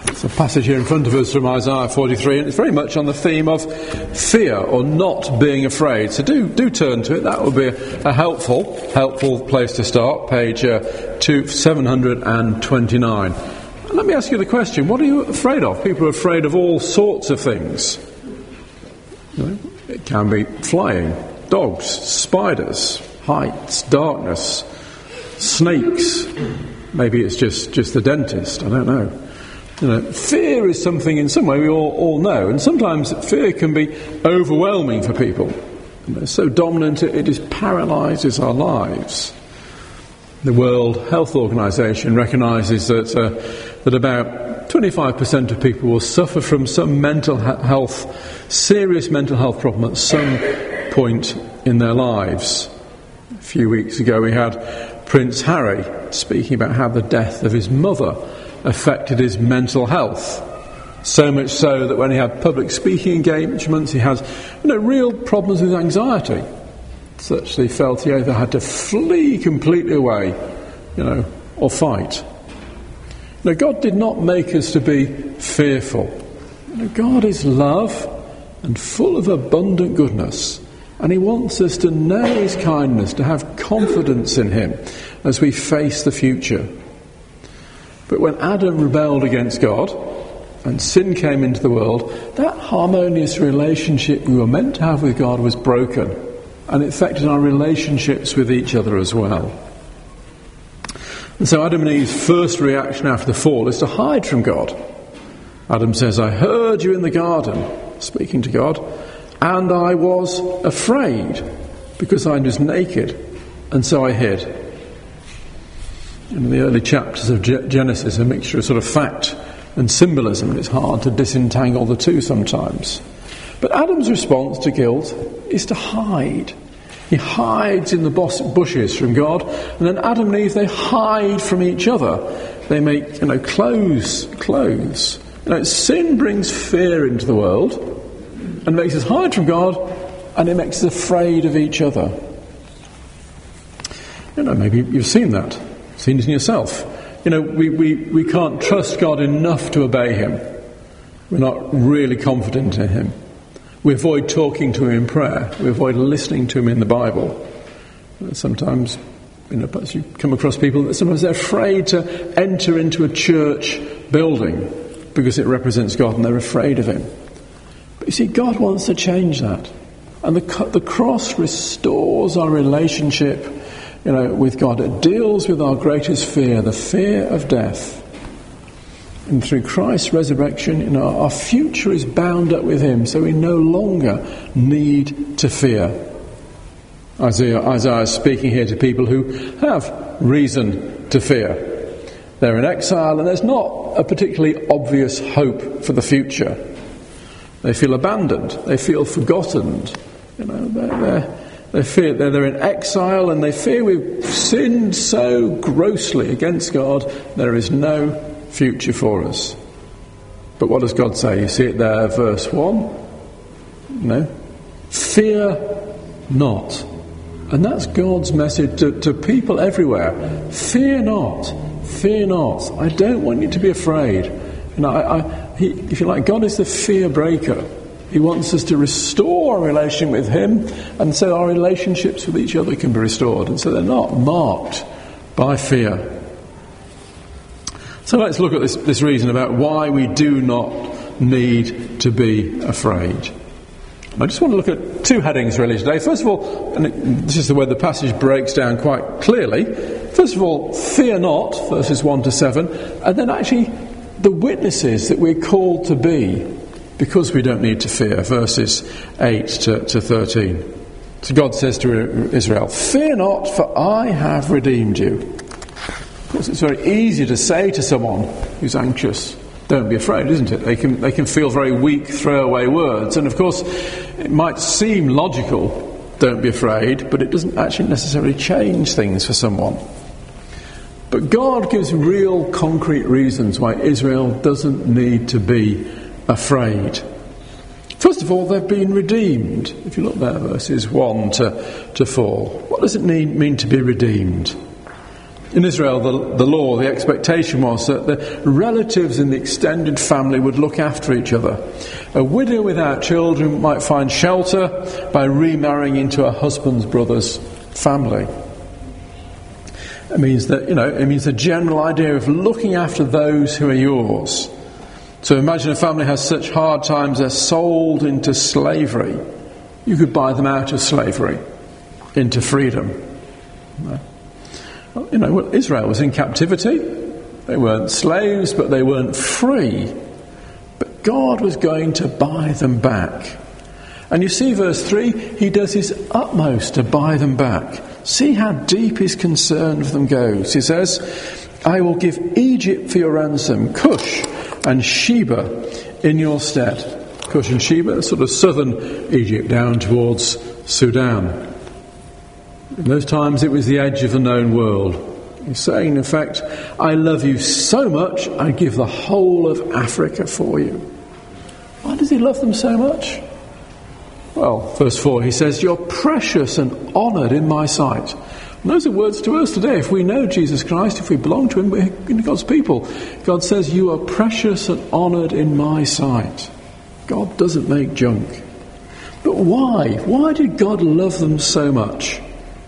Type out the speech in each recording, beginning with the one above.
It's a passage here in front of us from Isaiah 43, and it's very much on the theme of fear or not being afraid. So do turn to it. That would be a helpful place to start, page 729. And let me ask you the question, what are you afraid of? People are afraid of all sorts of things. It can be flying, dogs, spiders, heights, darkness, snakes. Maybe it's just the dentist, I don't know. Fear is something in some way we all know, and sometimes fear can be overwhelming for people. It's so dominant it just paralyses our lives. The World Health Organization recognises that about 25% of people will suffer from some serious mental health problem at some point in their lives. A few weeks ago we had Prince Harry speaking about how the death of his mother affected his mental health. So much so that when he had public speaking engagements, he has real problems with anxiety. Such that he felt he either had to flee completely away, or fight. God did not make us to be fearful. God is love and full of abundant goodness, and he wants us to know his kindness, to have confidence in him as we face the future. But when Adam rebelled against God and sin came into the world, that harmonious relationship we were meant to have with God was broken, and it affected our relationships with each other as well. And so Adam and Eve's first reaction after the fall is to hide from God. Adam says, "I heard you in the garden," speaking to God, "and I was afraid because I was naked, and so I hid." In the early chapters of Genesis, a mixture of sort of fact and symbolism, and it's hard to disentangle the two sometimes. But Adam's response to guilt is to hide. He hides in the bushes from God, and then Adam and Eve, they hide from each other. They make, clothes. Sin brings fear into the world and makes us hide from God, and it makes us afraid of each other. Maybe you've seen that. Seen it in yourself. We can't trust God enough to obey him. We're not really confident in him. We avoid talking to him in prayer. We avoid listening to him in the Bible. Sometimes, perhaps you come across people that sometimes they're afraid to enter into a church building because it represents God, and they're afraid of him. But you see, God wants to change that. And the cross restores our relationship with God. It deals with our greatest fear, the fear of death. And through Christ's resurrection, our future is bound up with him, so we no longer need to fear. Isaiah is speaking here to people who have reason to fear. They're in exile, and there's not a particularly obvious hope for the future. They feel abandoned. They feel forgotten. They fear they're in exile, and they fear we've sinned so grossly against God, there is no future for us. But what does God say? You see it there, verse 1. Fear not. And that's God's message to people everywhere. Fear not. Fear not. I don't want you to be afraid. If you like, God is the fear breaker. He wants us to restore our relation with him, and so our relationships with each other can be restored, and so they're not marked by fear. So let's look at this reason about why we do not need to be afraid. I just want to look at two headings really today. First of all, and this is the way the passage breaks down quite clearly. First of all, fear not, verses 1 to 7, and then actually the witnesses that we're called to be because we don't need to fear, verses 8 to 13. So God says to Israel, "Fear not, for I have redeemed you." Of course, it's very easy to say to someone who's anxious, "Don't be afraid," isn't it? They can feel very weak, throwaway words. And of course, it might seem logical, "Don't be afraid," but it doesn't actually necessarily change things for someone. But God gives real concrete reasons why Israel doesn't need to be afraid. First of all, they've been redeemed. If you look there, verses 1 to 4. What does it mean to be redeemed? In Israel, the law, the expectation was that the relatives in the extended family would look after each other. A widow without children might find shelter by remarrying into her husband's brother's family. It means the general idea of looking after those who are yours. So imagine a family has such hard times they're sold into slavery. You could buy them out of slavery into freedom. Israel was in captivity. They weren't slaves, but they weren't free. But God was going to buy them back. And you see verse 3, he does his utmost to buy them back. See how deep his concern for them goes. He says, I will give Egypt for your ransom, Cush and Sheba in your stead. Cush and Sheba, sort of southern Egypt down towards Sudan. In those times it was the edge of the known world. He's saying, in fact, I love you so much, I give the whole of Africa for you. Why does he love them so much? Well, verse 4, he says, you're precious and honoured in my sight. And those are words to us today. If we know Jesus Christ, if we belong to him, we're God's people. God says, you are precious and honoured in my sight. God doesn't make junk. But why? Why did God love them so much?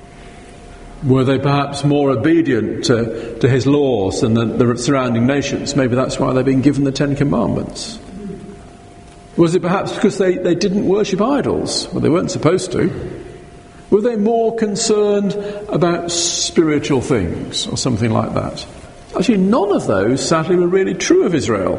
Were they perhaps more obedient to his laws than the surrounding nations? Maybe that's why they've been given the Ten Commandments. Was it perhaps because they didn't worship idols? Well, they weren't supposed to. Were they more concerned about spiritual things or something like that? Actually, none of those, sadly, were really true of Israel.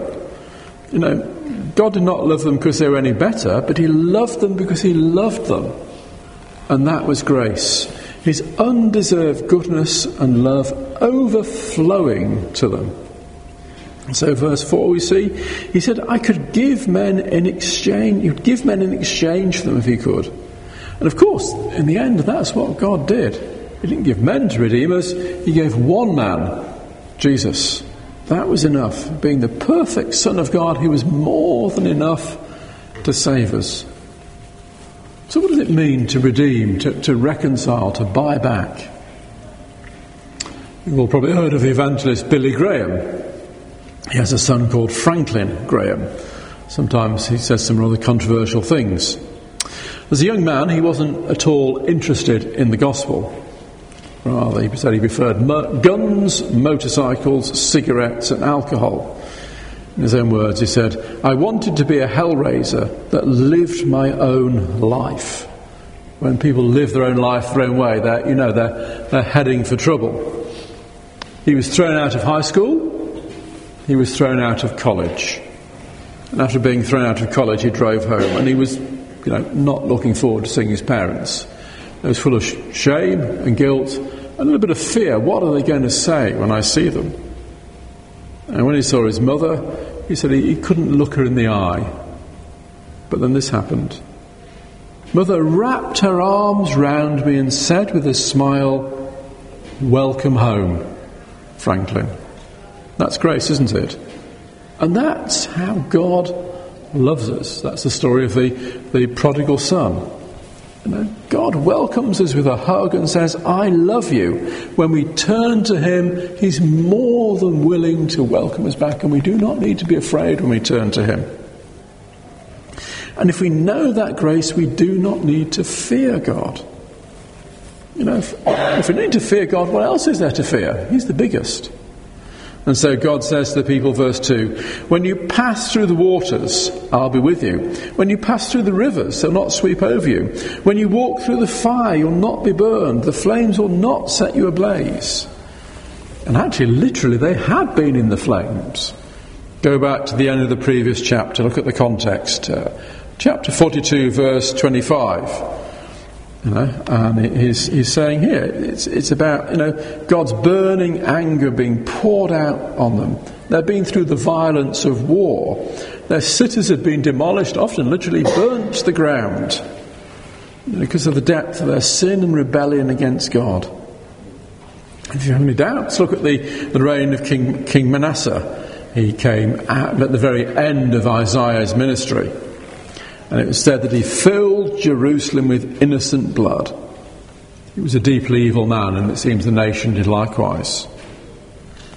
God did not love them because they were any better, but he loved them because he loved them. And that was grace. His undeserved goodness and love overflowing to them. So verse 4 we see, he said, I could give men in exchange, you'd give men in exchange for them if he could. And of course, in the end, that's what God did. He didn't give men to redeem us, he gave one man, Jesus. That was enough. Being the perfect Son of God, he was more than enough to save us. So what does it mean to redeem, to reconcile, to buy back? You've all probably heard of the evangelist Billy Graham. He has a son called Franklin Graham. Sometimes he says some rather controversial things. As a young man, he wasn't at all interested in the gospel. Rather, he said he preferred guns, motorcycles, cigarettes and alcohol. In his own words, he said, I wanted to be a hellraiser that lived my own life. When people live their own life their own way, they're heading for trouble. He was thrown out of high school. He was thrown out of college. And after being thrown out of college, he drove home. And he was, not looking forward to seeing his parents. He was full of shame and guilt and a little bit of fear. What are they going to say when I see them? And when he saw his mother, he said he couldn't look her in the eye. But then this happened. Mother wrapped her arms round me and said with a smile, welcome home, Franklin. That's grace, isn't it? And that's how God loves us. That's the story of the prodigal son. God welcomes us with a hug and says, I love you. When we turn to him, he's more than willing to welcome us back, and we do not need to be afraid when we turn to him. And if we know that grace, we do not need to fear God. If we need to fear God, what else is there to fear? He's the biggest. And so God says to the people, verse 2, when you pass through the waters, I'll be with you. When you pass through the rivers, they'll not sweep over you. When you walk through the fire, you'll not be burned. The flames will not set you ablaze. And actually, literally, they had been in the flames. Go back to the end of the previous chapter. Look at the context. Chapter 42, verse 25. And he's saying here, it's about, God's burning anger being poured out on them. They've been through the violence of war. Their cities have been demolished, often literally burnt to the ground, because of the depth of their sin and rebellion against God. If you have any doubts, look at the reign of King Manasseh. He came at the very end of Isaiah's ministry. And it was said that he filled Jerusalem with innocent blood. He was a deeply evil man, and it seems the nation did likewise.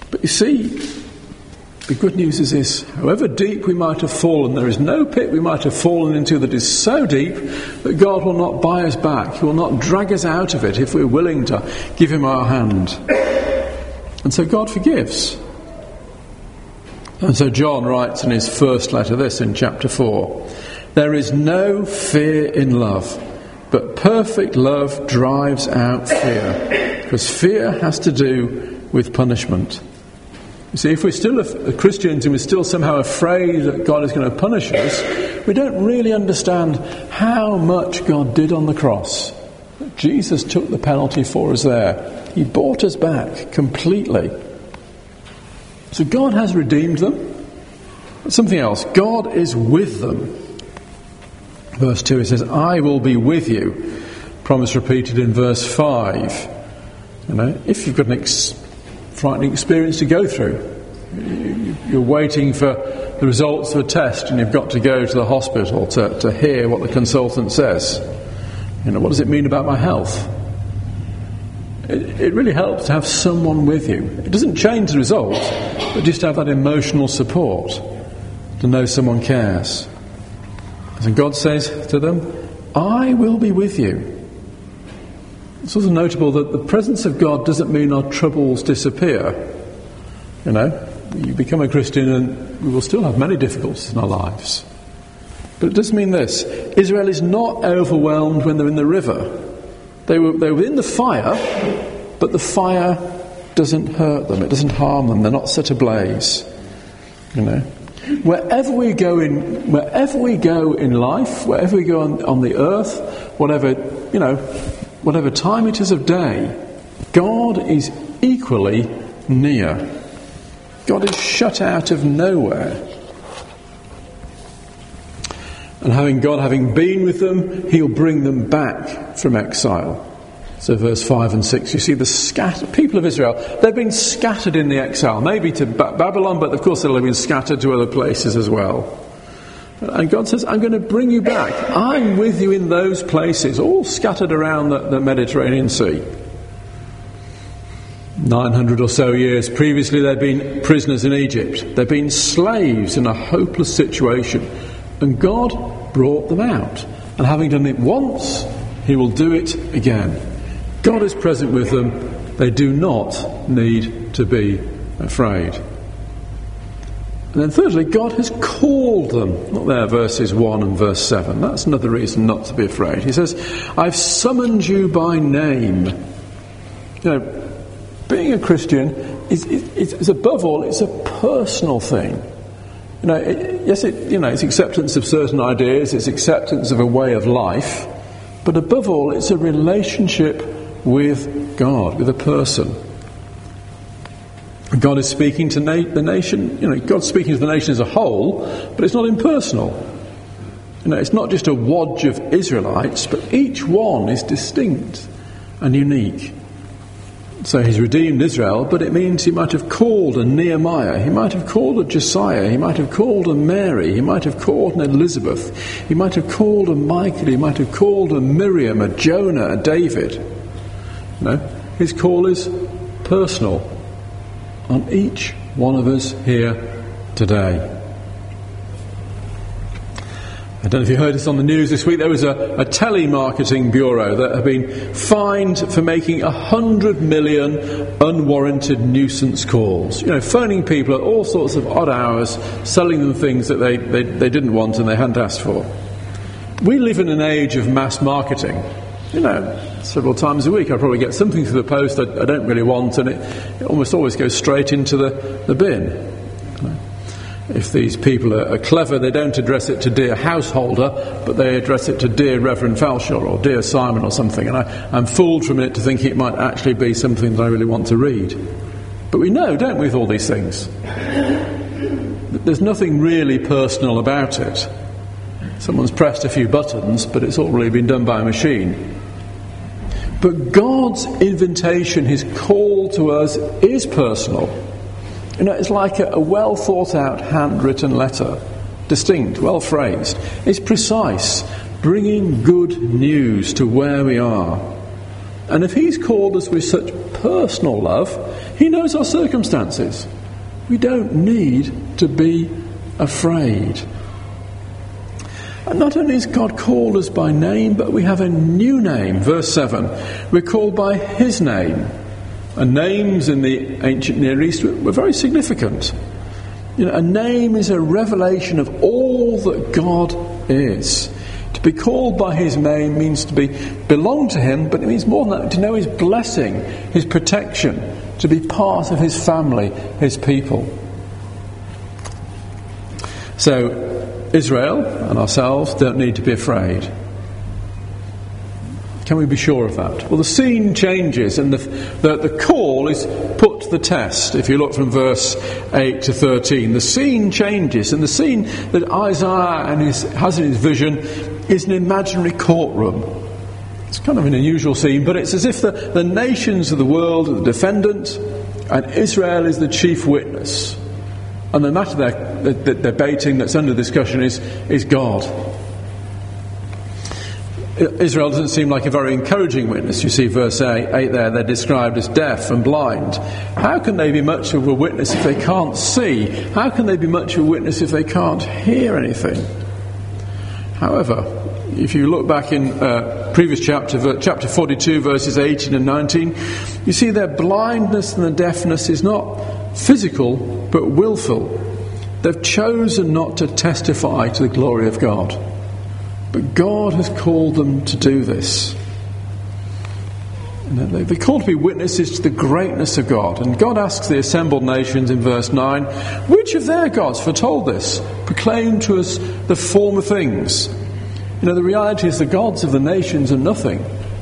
But you see, the good news is this: however deep we might have fallen, there is no pit we might have fallen into that is so deep that God will not buy us back. He will not drag us out of it if we're willing to give him our hand. And so God forgives. And so John writes in his first letter this in chapter 4: there is no fear in love, but perfect love drives out fear, because fear has to do with punishment. You see, if we're still Christians and we're still somehow afraid that God is going to punish us, we don't really understand how much God did on the cross. Jesus took the penalty for us there. He bought us back completely. So God has redeemed them. But something else, God is with them. Verse 2, it says, I will be with you. Promise repeated in verse 5. If you've got an frightening experience to go through, you're waiting for the results of a test and you've got to go to the hospital to hear what the consultant says. What does it mean about my health? It really helps to have someone with you. It doesn't change the result, but just to have that emotional support, to know someone cares. And God says to them, I will be with you. It's also notable that the presence of God doesn't mean our troubles disappear. You become a Christian and we will still have many difficulties in our lives. But it does mean this: Israel is not overwhelmed when they're in the river. They were in the fire, but the fire doesn't hurt them, it doesn't harm them, they're not set ablaze. Wherever we go in life, wherever we go on the earth, whatever time it is of day, God is equally near. God is shut out of nowhere. And having been with them, he'll bring them back from exile. So verse 5 and 6, you see the people of Israel, they've been scattered in the exile, maybe to Babylon, but of course they'll have been scattered to other places as well. And God says, I'm going to bring you back. I'm with you in those places, all scattered around the Mediterranean Sea. 900 or so years previously, they'd been prisoners in Egypt. They'd been slaves in a hopeless situation. And God brought them out. And having done it once, he will do it again. God is present with them. They do not need to be afraid. And then thirdly, God has called them. Not there, verses 1 and verse 7. That's another reason not to be afraid. He says, I've summoned you by name. Being a Christian is above all, it's a personal thing. It's acceptance of certain ideas, it's acceptance of a way of life, but above all, it's a relationship with God, with a person. God is speaking to the nation. God's speaking to the nation as a whole, but it's not impersonal. It's not just a wodge of Israelites, but each one is distinct and unique. So he's redeemed Israel, but it means he might have called a Nehemiah, he might have called a Josiah, he might have called a Mary, he might have called an Elizabeth, he might have called a Michael, he might have called a Miriam, a Jonah, a David. His call is personal on each one of us here today. I don't know if you heard this on the news this week. There was a telemarketing bureau that had been fined for making 100 million unwarranted nuisance calls. Phoning people at all sorts of odd hours, selling them things that they didn't want and they hadn't asked for. We live in an age of mass marketing. Several times a week I probably get something through the post I don't really want, and it almost always goes straight into the bin. If these people are clever, they don't address it to dear householder, but they address it to dear Reverend Falshaw or dear Simon or something. And I'm fooled for a minute to think it might actually be something that I really want to read. But we know, don't we, with all these things? There's nothing really personal about it. Someone's pressed a few buttons, but it's all really been done by a machine. But God's invitation, his call to us, is personal. It's like a well thought out handwritten letter, distinct, well phrased. It's precise, bringing good news to where we are. And if he's called us with such personal love, he knows our circumstances. We don't need to be afraid. And not only has God called us by name, but we have a new name. Verse 7, we're called by his name. And names in the ancient Near East were very significant. A name is a revelation of all that God is. To be called by his name means to belong to him, but it means more than that, to know his blessing, his protection, to be part of his family, his people. So, Israel and ourselves don't need to be afraid. Can we be sure of that? Well, the scene changes and the call is put to the test. If you look from verse 8 to 13, the scene changes, and the scene that Isaiah has in his vision is an imaginary courtroom. It's kind of an unusual scene, but it's as if the nations of the world are the defendant and Israel is the chief witness. And the matter they're debating that's under discussion is God. Israel doesn't seem like a very encouraging witness. You see verse 8 there, they're described as deaf and blind. How can they be much of a witness if they can't see? How can they be much of a witness if they can't hear anything? However, if you look back in previous chapter 42, verses 18 and 19, you see their blindness and their deafness is not physical, but willful. They've chosen not to testify to the glory of God. But God has called them to do this. They're called to be witnesses to the greatness of God. And God asks the assembled nations in verse 9, which of their gods foretold this? Proclaim to us the former things. The reality is the gods of the nations are nothing.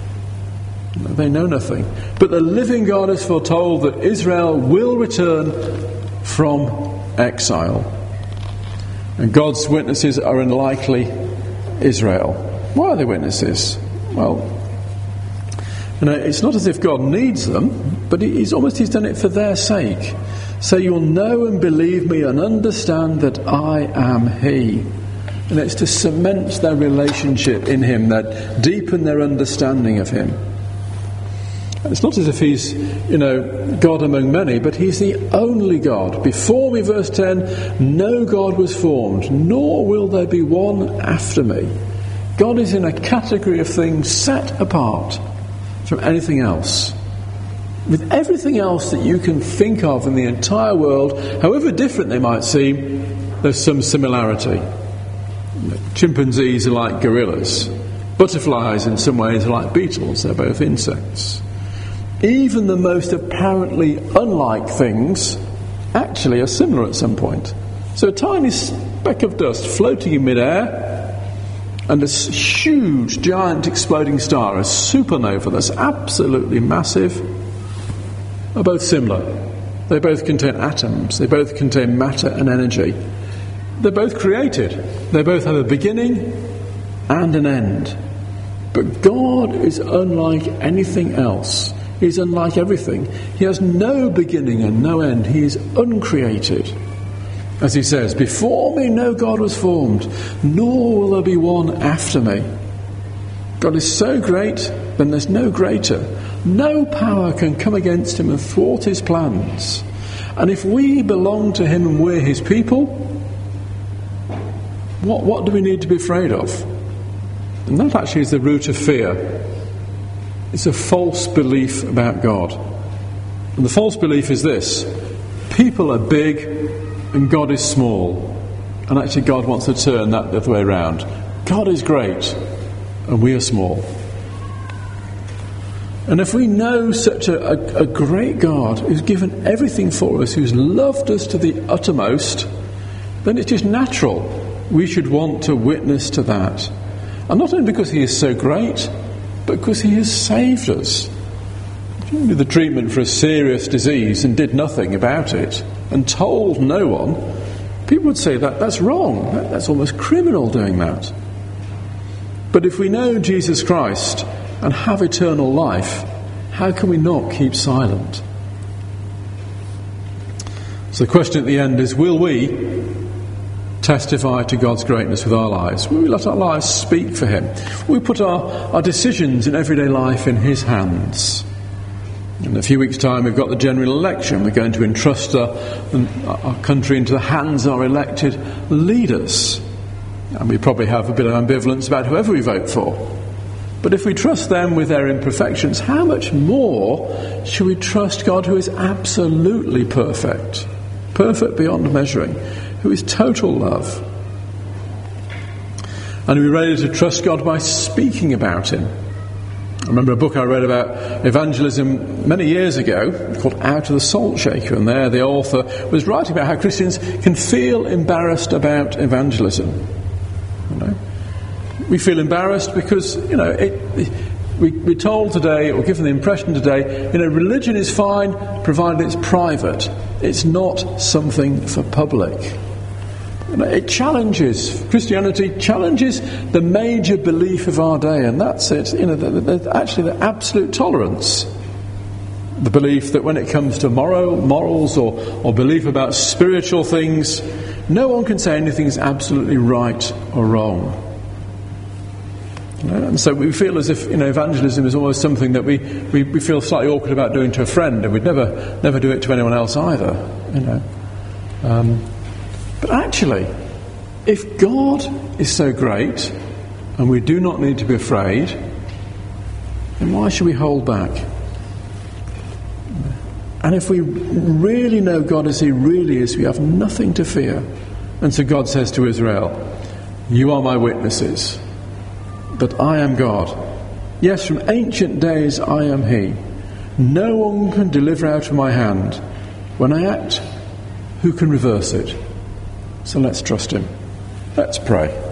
They know nothing. But the living God has foretold that Israel will return from exile. And God's witnesses are unlikely Israel. Why are they witnesses? Well, it's not as if God needs them, but he's done it for their sake. So you'll know and believe me and understand that I am he. And it's to cement their relationship in him, that deepen their understanding of him. And it's not as if he's, God among many, but he's the only God. Before me, verse 10, no God was formed, nor will there be one after me. God is in a category of things set apart from anything else. With everything else that you can think of in the entire world, however different they might seem, there's some similarity. Chimpanzees are like gorillas. Butterflies in some ways are like beetles. They're both insects. Even the most apparently unlike things actually are similar at some point. So a tiny speck of dust floating in midair and a huge, giant exploding star, a supernova that's absolutely massive, are both similar. They both contain atoms. They both contain matter and energy. They're both created. They both have a beginning and an end. But God is unlike anything else. He's unlike everything. He has no beginning and no end. He is uncreated. As he says, before me no God was formed, nor will there be one after me. God is so great, then there's no greater. No power can come against him and thwart his plans. And if we belong to him and we're his people, what do we need to be afraid of? And that actually is the root of fear. It's a false belief about God. And the false belief is this: people are big and God is small. And actually God wants to turn that the other way around. God is great and we are small. And if we know such a great God who's given everything for us, who's loved us to the uttermost, then it's just natural we should want to witness to that. And not only because he is so great, but because he has saved us. If you did the treatment for a serious disease and did nothing about it and told no one, people would say that's wrong. That's almost criminal doing that. But if we know Jesus Christ and have eternal life, how can we not keep silent? So the question at the end is, will we testify to God's greatness with our lives? Will we let our lives speak for him? Will we put our decisions in everyday life in his hands? In a few weeks' time we've got the general election. We're going to entrust our country into the hands of our elected leaders. And we probably have a bit of ambivalence about whoever we vote for. But if we trust them with their imperfections, how much more should we trust God, who is absolutely perfect, perfect beyond measuring, who is total love? And we're ready to trust God by speaking about him. I remember a book I read about evangelism many years ago called Out of the Salt Shaker, and there the author was writing about how Christians can feel embarrassed about evangelism. You know? We feel embarrassed because, we're told today, or given the impression today, religion is fine provided it's private. It's not something for public. It challenges, Christianity challenges the major belief of our day, and that's it. Actually the absolute tolerance. The belief that when it comes to morals or belief about spiritual things, no one can say anything is absolutely right or wrong. And so we feel as if evangelism is almost something that we feel slightly awkward about doing to a friend, and we'd never do it to anyone else either. But actually, if God is so great and we do not need to be afraid, then why should we hold back? And if we really know God as he really is, we have nothing to fear. And so God says to Israel, "You are my witnesses, but I am God. Yes, from ancient days I am he. No one can deliver out of my hand. When I act, who can reverse it?" So let's trust him. Let's pray.